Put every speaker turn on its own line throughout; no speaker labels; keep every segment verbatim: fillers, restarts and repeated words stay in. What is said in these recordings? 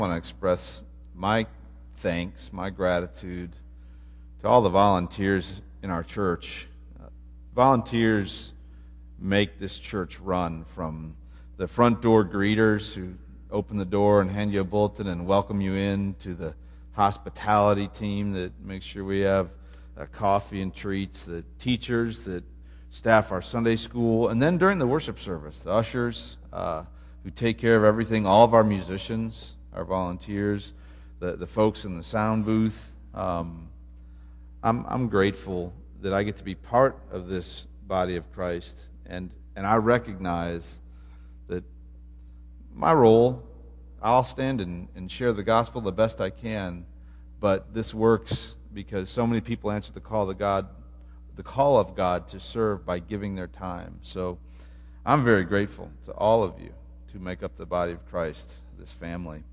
I want to express my thanks, my gratitude to all the volunteers in our church. Uh, volunteers make this church run, from the front door greeters who open the door and hand you a bulletin and welcome you in, to the hospitality team that makes sure we have uh, coffee and treats, the teachers that staff our Sunday school, and then during the worship service, the ushers uh, who take care of everything, all of our musicians, our volunteers, the, the folks in the sound booth. Um, I'm, I'm grateful that I get to be part of this body of Christ, and, and I recognize that my role, I'll stand and, and share the gospel the best I can, but this works because so many people answer the call of God, the call of God to serve by giving their time. So I'm very grateful to all of you to make up the body of Christ, this family.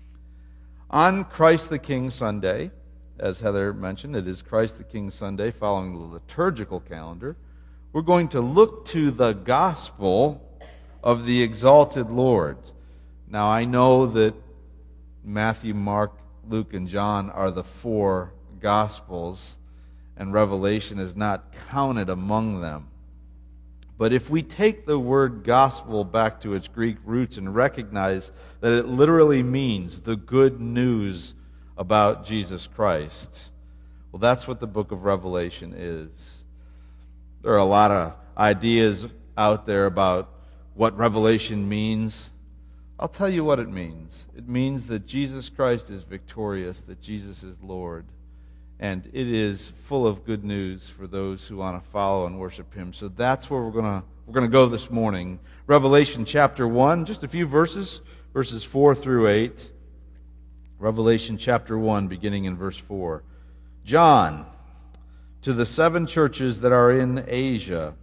On Christ the King Sunday, as Heather mentioned, it is Christ the King Sunday following the liturgical calendar. We're going to look to the gospel of the exalted Lord. Now, I know that Matthew, Mark, Luke, and John are the four gospels, and Revelation is not counted among them. But if we take the word gospel back to its Greek roots and recognize that it literally means the good news about Jesus Christ, well, that's what the book of Revelation is. There are a lot of ideas out there about what Revelation means. I'll tell you what it means. It means that Jesus Christ is victorious, that Jesus is Lord. And it is full of good news for those who want to follow and worship Him. So that's where we're going to we're going to go this morning. Revelation chapter one, just a few verses, verses four through eight. Revelation chapter one, beginning in verse four. John, to the seven churches that are in Asia,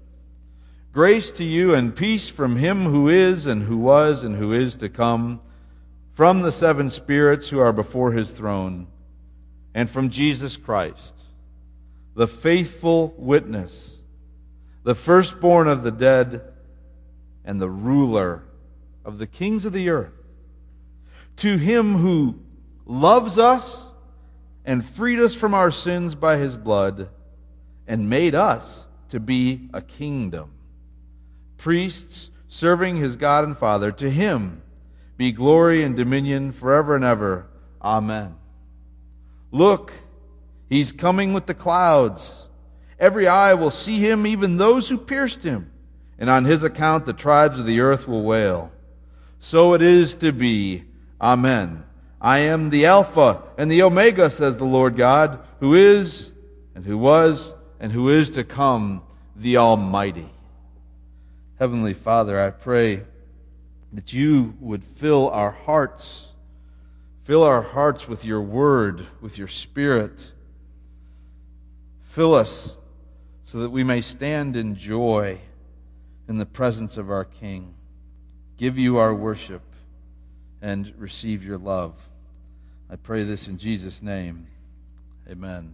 grace to you and peace from Him who is and who was and who is to come, from the seven spirits who are before His throne, and from Jesus Christ, the faithful witness, the firstborn of the dead, and the ruler of the kings of the earth. To Him who loves us and freed us from our sins by His blood, and made us to be a kingdom, priests serving His God and Father, to Him be glory and dominion forever and ever. Amen. Look, He's coming with the clouds. Every eye will see Him, even those who pierced Him. And on His account the tribes of the earth will wail. So it is to be. Amen. I am the Alpha and the Omega, says the Lord God, who is, and who was, and who is to come, the Almighty. Heavenly Father, I pray that You would fill our hearts Fill our hearts with Your word, with Your Spirit. Fill us so that we may stand in joy in the presence of our King, give You our worship, and receive Your love. I pray this in Jesus' name. Amen.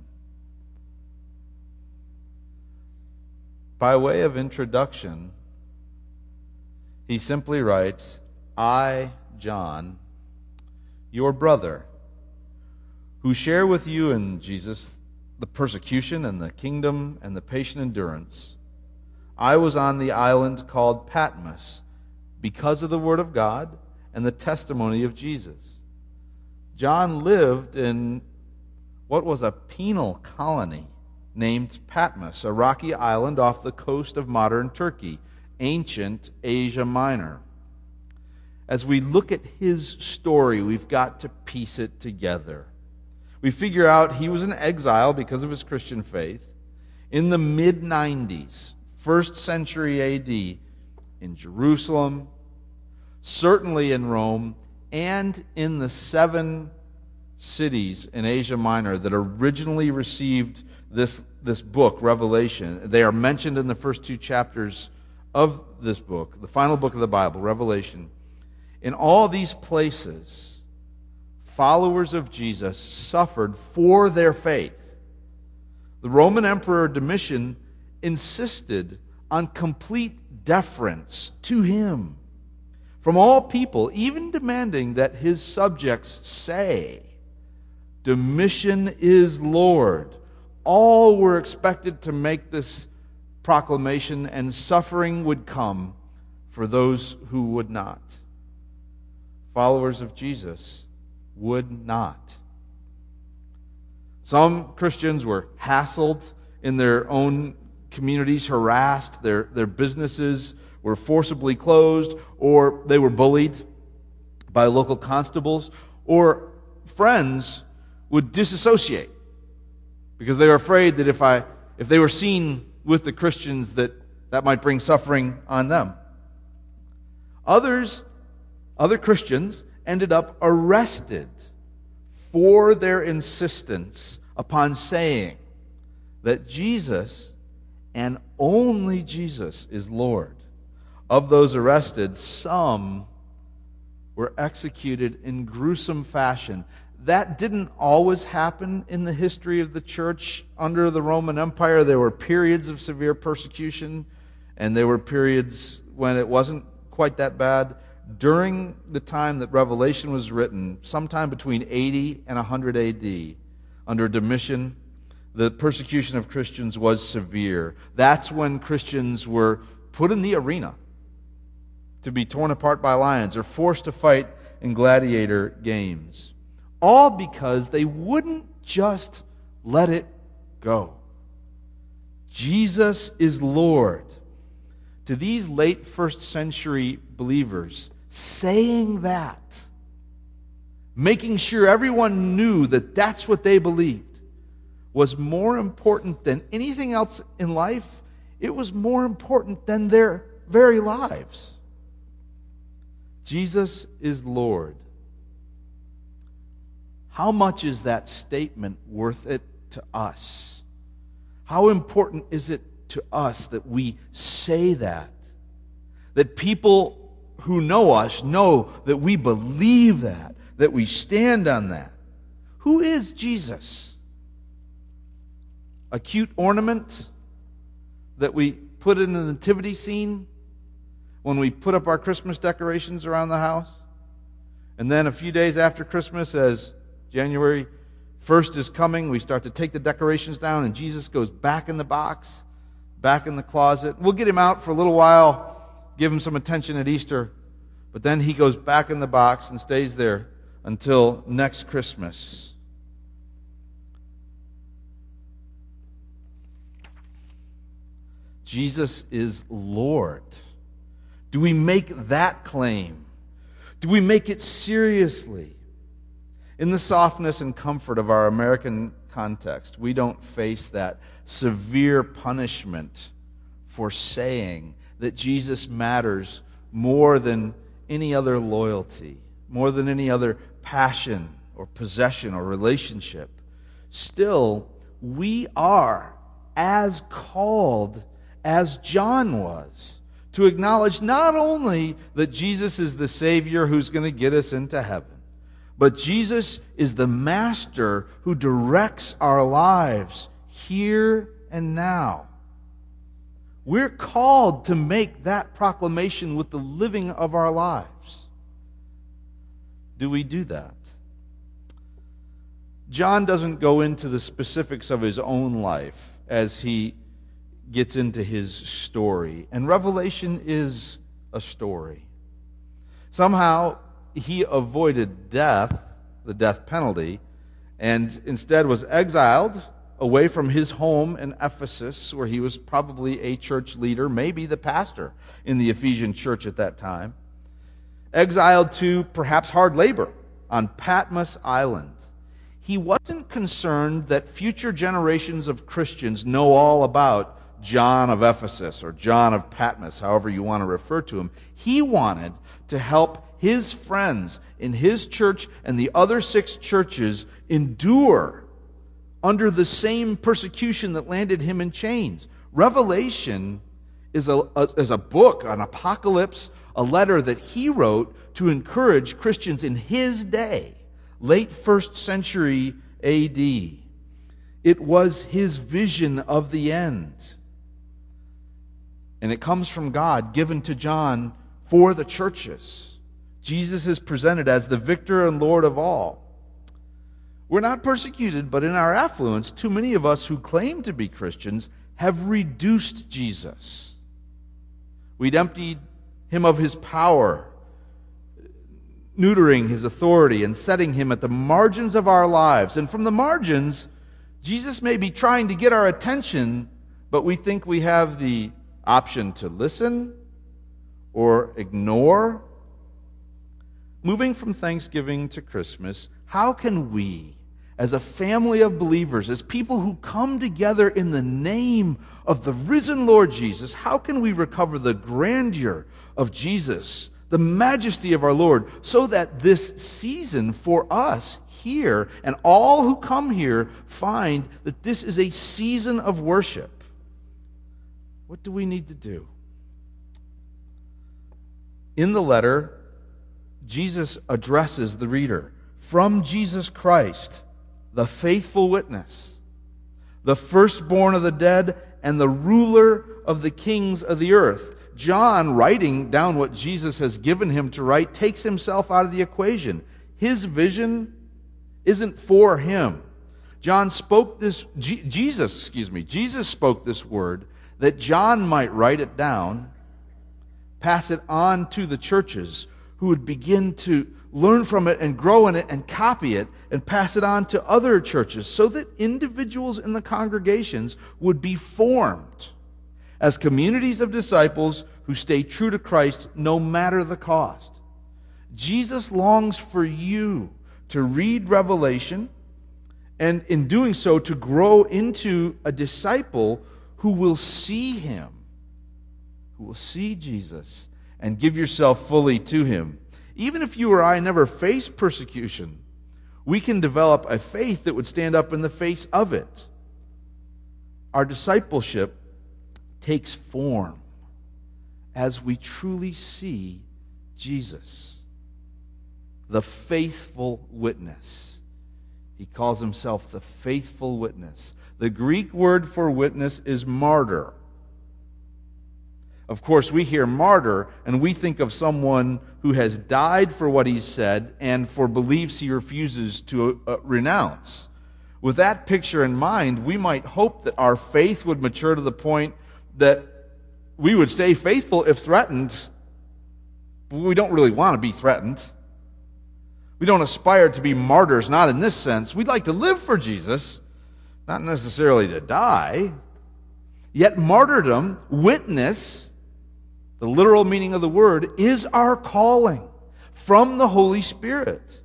By way of introduction, he simply writes, I, John, your brother, who share with you in Jesus the persecution and the kingdom and the patient endurance. I was on the island called Patmos because of the word of God and the testimony of Jesus. John lived in what was a penal colony named Patmos, a rocky island off the coast of modern Turkey, ancient Asia Minor. As we look at his story, we've got to piece it together. We figure out he was in exile because of his Christian faith in the mid nineties, first century A D, in Jerusalem, certainly in Rome, and in the seven cities in Asia Minor that originally received this, this book, Revelation. They are mentioned in the first two chapters of this book, the final book of the Bible, Revelation. In all these places, followers of Jesus suffered for their faith. The Roman Emperor Domitian insisted on complete deference to him. from all people, even demanding that his subjects say, Domitian is Lord. All were expected to make this proclamation, and suffering would come for those who would not. Followers of Jesus would not. Some Christians were hassled in their own communities, harassed, their, their businesses were forcibly closed, or they were bullied by local constables, or friends would disassociate because they were afraid that if I if they were seen with the Christians, that that might bring suffering on them. Others, other Christians ended up arrested for their insistence upon saying that Jesus and only Jesus is Lord. Of those arrested, some were executed in gruesome fashion. That didn't always happen in the history of the church under the Roman Empire. There were periods of severe persecution, and there were periods when it wasn't quite that bad. During the time that Revelation was written, sometime between eighty and one hundred A D, under Domitian, the persecution of Christians was severe. That's when Christians were put in the arena to be torn apart by lions or forced to fight in gladiator games. All because they wouldn't just let it go. Jesus is Lord. To these late first century believers, saying that, making sure everyone knew that that's what they believed, was more important than anything else in life. It was more important than their very lives. Jesus is Lord. How much is that statement worth it to us? How important is it to us that we say that? That people who know us know that we believe that, that we stand on that. Who is Jesus? A cute ornament that we put in the nativity scene when we put up our Christmas decorations around the house? And then a few days after Christmas, as January first is coming, we start to take the decorations down, and Jesus goes back in the box, back in the closet. We'll get him out for a little while, give him some attention at Easter, but then he goes back in the box and stays there until next Christmas. Jesus is Lord. Do we make that claim? Do we make it seriously? In the softness and comfort of our American context, we don't face that severe punishment for saying that Jesus matters more than any other loyalty, more than any other passion or possession or relationship. Still, we are as called as John was to acknowledge not only that Jesus is the Savior who's going to get us into heaven, but Jesus is the Master who directs our lives here and now. We're called to make that proclamation with the living of our lives. Do we do that? John doesn't go into the specifics of his own life as he gets into his story. And Revelation is a story. Somehow, he avoided death, the death penalty, and instead was exiled away from his home in Ephesus, where he was probably a church leader, maybe the pastor in the Ephesian church at that time. Exiled to perhaps hard labor on Patmos Island. He wasn't concerned that future generations of Christians know all about John of Ephesus or John of Patmos, however you want to refer to him. He wanted to help his friends in his church and the other six churches endure under the same persecution that landed him in chains. Revelation is a, a, is a book, an apocalypse, a letter that he wrote to encourage Christians in his day, late first century A D. It was his vision of the end. And it comes from God, given to John for the churches. Jesus is presented as the victor and Lord of all. We're not persecuted, but in our affluence, too many of us who claim to be Christians have reduced Jesus. We'd emptied him of his power, neutering his authority and setting him at the margins of our lives. And from the margins, Jesus may be trying to get our attention, but we think we have the option to listen or ignore. Moving from Thanksgiving to Christmas, how can we, as a family of believers, as people who come together in the name of the risen Lord Jesus, how can we recover the grandeur of Jesus, the majesty of our Lord, so that this season for us here and all who come here find that this is a season of worship? What do we need to do? In the letter, Jesus addresses the reader from Jesus Christ, the faithful witness, the firstborn of the dead, and the ruler of the kings of the earth. John, writing down what Jesus has given him to write, takes himself out of the equation. His vision isn't for him. John spoke this, G- Jesus, excuse me, Jesus spoke this word that John might write it down, pass it on to the churches who would begin to learn from it and grow in it and copy it and pass it on to other churches so that individuals in the congregations would be formed as communities of disciples who stay true to Christ no matter the cost. Jesus longs for you to read Revelation and in doing so to grow into a disciple who will see him, who will see Jesus and give yourself fully to him. Even if you or I never face persecution, we can develop a faith that would stand up in the face of it. Our discipleship takes form as we truly see Jesus, the faithful witness. He calls himself the faithful witness. The Greek word for witness is martyr. Of course, we hear martyr and we think of someone who has died for what he said and for beliefs he refuses to uh, renounce. With that picture in mind, we might hope that our faith would mature to the point that we would stay faithful if threatened. But we don't really want to be threatened. We don't aspire to be martyrs, not in this sense. We'd like to live for Jesus, not necessarily to die. Yet martyrdom, witness, the literal meaning of the word, is our calling from the Holy Spirit.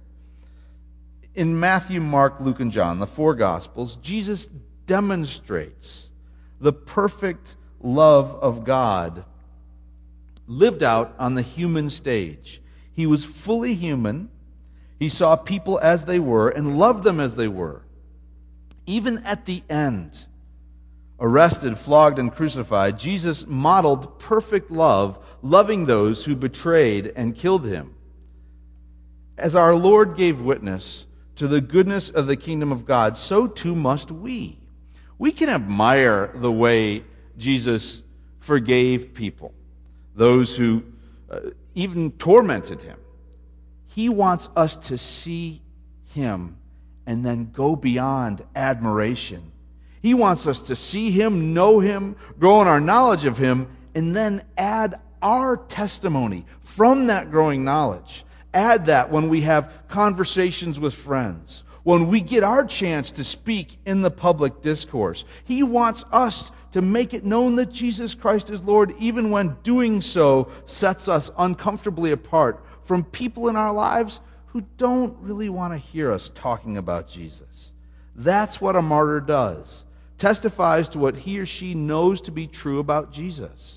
In Matthew, Mark, Luke, and John, the four Gospels, Jesus demonstrates the perfect love of God lived out on the human stage. He was fully human. He saw people as they were and loved them as they were. Even at the end, arrested, flogged, and crucified, Jesus modeled perfect love, loving those who betrayed and killed him. As our Lord gave witness to the goodness of the kingdom of God, so too must we. We can admire the way Jesus forgave people, those who uh, even tormented him. He wants us to see him and then go beyond admiration. He wants us to see him, know him, grow in our knowledge of him, and then add our testimony from that growing knowledge. Add that when we have conversations with friends, when we get our chance to speak in the public discourse. He wants us to make it known that Jesus Christ is Lord, even when doing so sets us uncomfortably apart from people in our lives who don't really want to hear us talking about Jesus. That's what a martyr does. Testifies to what he or she knows to be true about Jesus.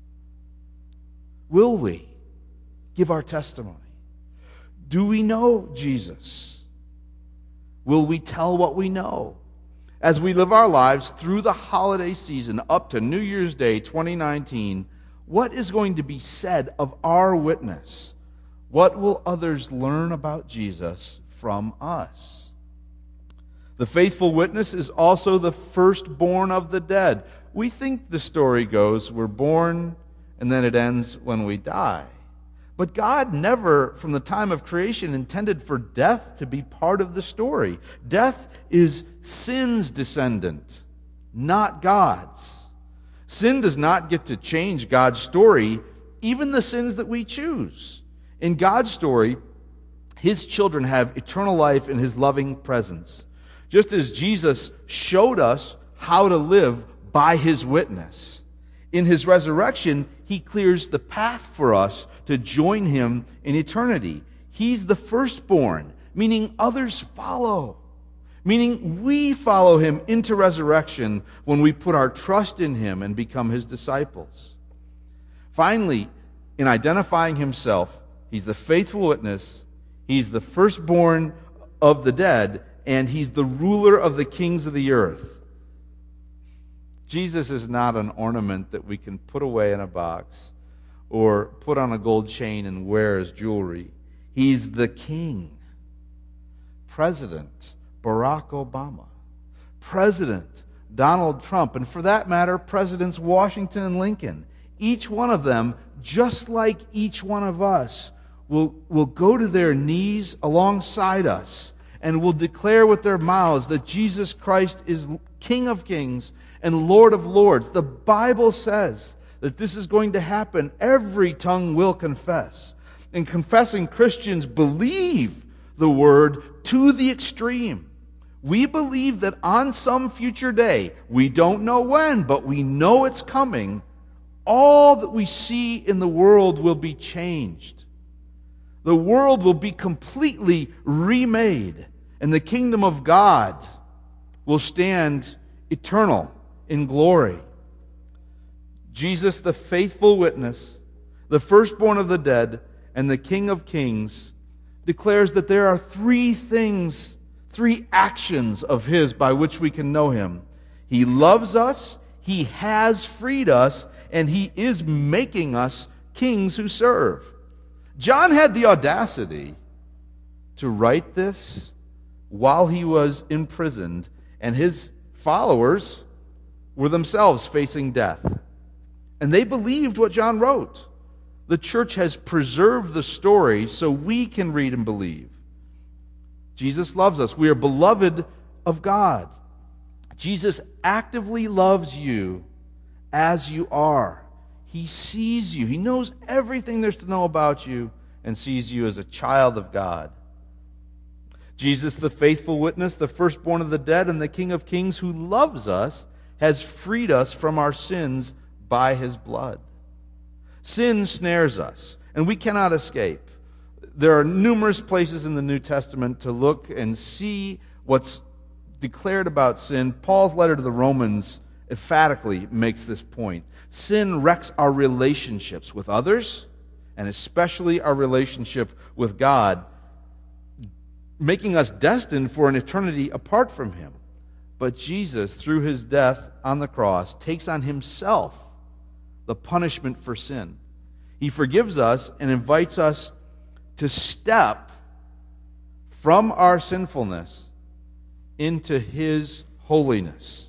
Will we give our testimony? Do we know Jesus? Will we tell what we know? As we live our lives through the holiday season up to New Year's Day twenty nineteen, what is going to be said of our witness? What will others learn about Jesus from us? The faithful witness is also the firstborn of the dead. We think the story goes, we're born and then it ends when we die. But God never, from the time of creation, intended for death to be part of the story. Death is sin's descendant, not God's. Sin does not get to change God's story, even the sins that we choose. In God's story, His children have eternal life in His loving presence. Just as Jesus showed us how to live by His witness. In His resurrection, He clears the path for us to join Him in eternity. He's the firstborn, meaning others follow. Meaning we follow Him into resurrection when we put our trust in Him and become His disciples. Finally, in identifying Himself, He's the faithful witness, He's the firstborn of the dead, and He's the ruler of the kings of the earth. Jesus is not an ornament that we can put away in a box or put on a gold chain and wear as jewelry. He's the King. President Barack Obama. President Donald Trump. And for that matter, Presidents Washington and Lincoln. Each one of them, just like each one of us, will, will go to their knees alongside us and will declare with their mouths that Jesus Christ is King of kings and Lord of lords. The Bible says that this is going to happen. Every tongue will confess. And confessing Christians believe the word to the extreme. We believe that on some future day, we don't know when, but we know it's coming, all that we see in the world will be changed. The world will be completely remade, and the kingdom of God will stand eternal in glory. Jesus, the faithful witness, the firstborn of the dead, and the King of kings, declares that there are three things, three actions of His by which we can know Him. He loves us, He has freed us, and He is making us kings who serve. John had the audacity to write this while he was imprisoned, and his followers were themselves facing death. And they believed what John wrote. The church has preserved the story so we can read and believe. Jesus loves us. We are beloved of God. Jesus actively loves you as you are. He sees you. He knows everything there's to know about you and sees you as a child of God. Jesus, the faithful witness, the firstborn of the dead, and the King of kings who loves us, has freed us from our sins by His blood. Sin snares us, and we cannot escape. There are numerous places in the New Testament to look and see what's declared about sin. Paul's letter to the Romans emphatically makes this point. Sin wrecks our relationships with others, and especially our relationship with God, making us destined for an eternity apart from Him. But Jesus, through His death on the cross, takes on Himself the punishment for sin. He forgives us and invites us to step from our sinfulness into His holiness.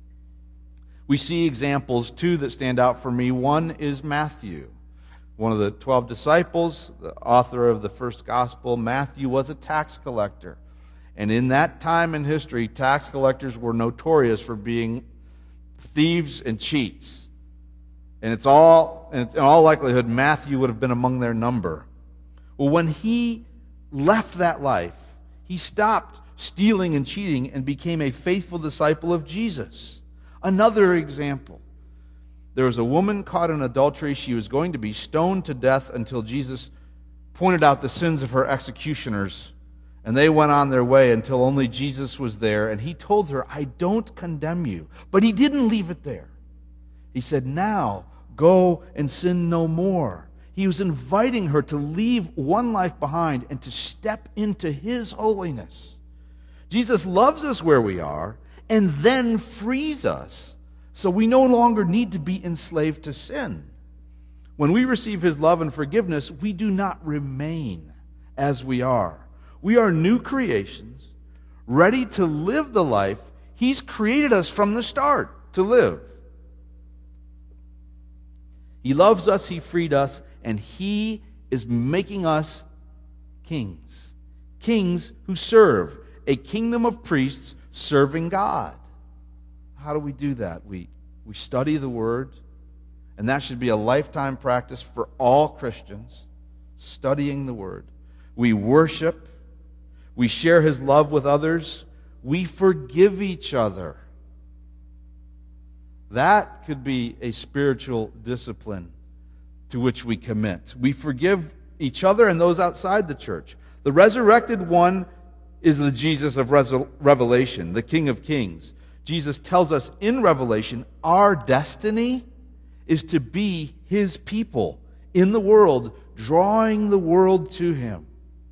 We see examples, two, that stand out for me. One is Matthew, one of the twelve disciples, the author of the first gospel. Matthew was a tax collector. And in that time in history, tax collectors were notorious for being thieves and cheats. And it's all, in all likelihood, Matthew would have been among their number. Well, when he left that life, he stopped stealing and cheating and became a faithful disciple of Jesus. Another example. There was a woman caught in adultery. She was going to be stoned to death until Jesus pointed out the sins of her executioners. And they went on their way until only Jesus was there. And He told her, I don't condemn you. But He didn't leave it there. He said, now go and sin no more. He was inviting her to leave one life behind and to step into His holiness. Jesus loves us where we are and then frees us so we no longer need to be enslaved to sin. When we receive His love and forgiveness, we do not remain as we are. We are new creations, ready to live the life He's created us from the start to live. He loves us, He freed us, and He is making us kings. Kings who serve. A kingdom of priests serving God. How do we do that? We, we study the Word, and that should be a lifetime practice for all Christians, studying the Word. We worship. We share His love with others. We forgive each other. That could be a spiritual discipline to which we commit. We forgive each other and those outside the church. The resurrected one is the Jesus of Revelation, the King of Kings. Jesus tells us in Revelation, our destiny is to be His people in the world, drawing the world to Him.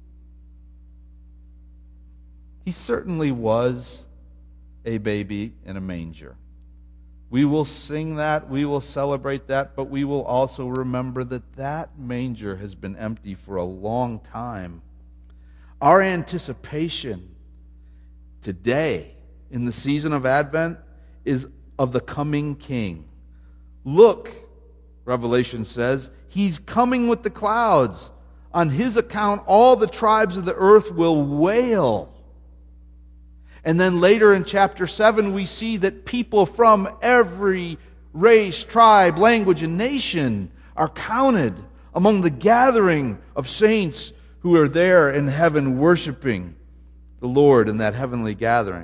He certainly was a baby in a manger. We will sing that, we will celebrate that, but we will also remember that that manger has been empty for a long time. Our anticipation today, in the season of Advent, is of the coming King. Look, Revelation says, He's coming with the clouds. On His account, all the tribes of the earth will wail. And then later in chapter seven, we see that people from every race, tribe, language, and nation are counted among the gathering of saints who are there in heaven worshiping the Lord in that heavenly gathering.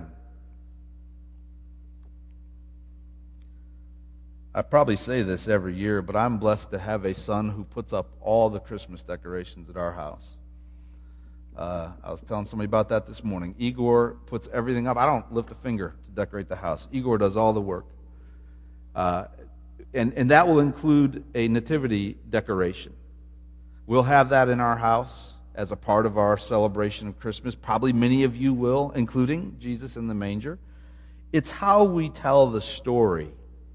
I probably say this every year, but I'm blessed to have a son who puts up all the Christmas decorations at our house. Uh, I was telling somebody about that this morning. Igor puts everything up. I don't lift a finger to decorate the house. Igor does all the work. Uh, and, and that will include a nativity decoration. We'll have that in our house as a part of our celebration of Christmas. Probably many of you will, including Jesus in the manger. It's how we tell the story.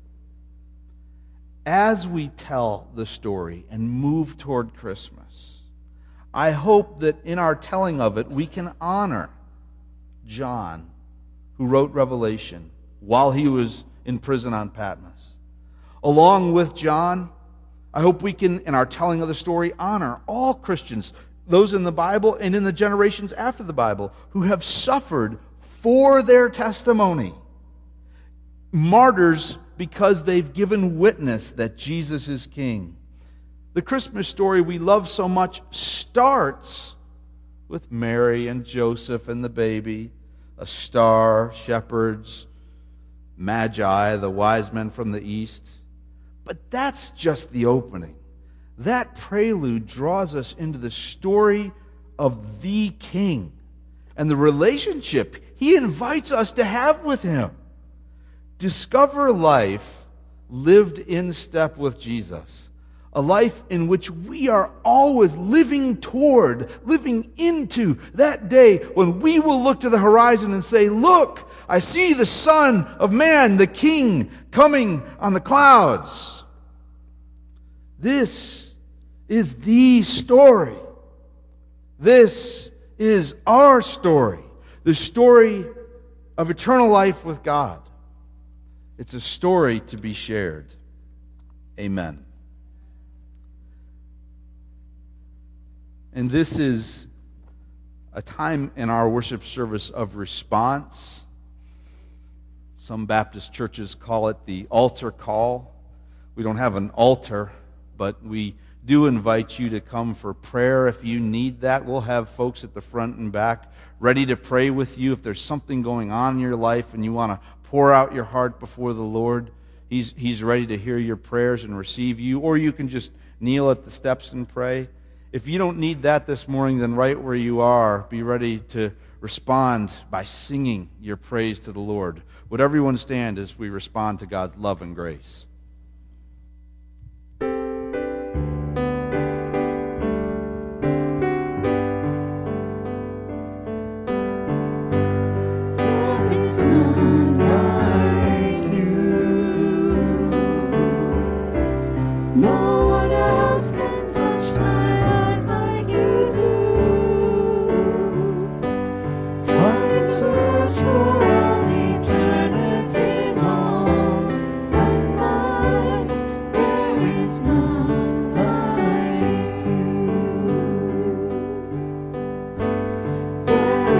As we tell the story and move toward Christmas, I hope that in our telling of it, we can honor John, who wrote Revelation while he was in prison on Patmos. Along with John, I hope we can, in our telling of the story, honor all Christians, those in the Bible and in the generations after the Bible, who have suffered for their testimony. Martyrs because they've given witness that Jesus is King. The Christmas story we love so much starts with Mary and Joseph and the baby, a star, shepherds, magi, the wise men from the east. But that's just the opening. That prelude draws us into the story of the King and the relationship He invites us to have with Him. Discover life lived in step with Jesus. A life in which we are always living toward, living into that day when we will look to the horizon and say, look, I see the Son of Man, the King, coming on the clouds. This is the story. This is our story. The story of eternal life with God. It's a story to be shared. Amen. And this is a time in our worship service of response. Some Baptist churches call it the altar call. We don't have an altar, but we do invite you to come for prayer if you need that. We'll have folks at the front and back ready to pray with you if there's something going on in your life and you want to pour out your heart before the Lord. He's, he's ready to hear your prayers and receive you. Or you can just kneel at the steps and pray. If you don't need that this morning, then right where you are, be ready to respond by singing your praise to the Lord. Would everyone stand as we respond to God's love and grace?
For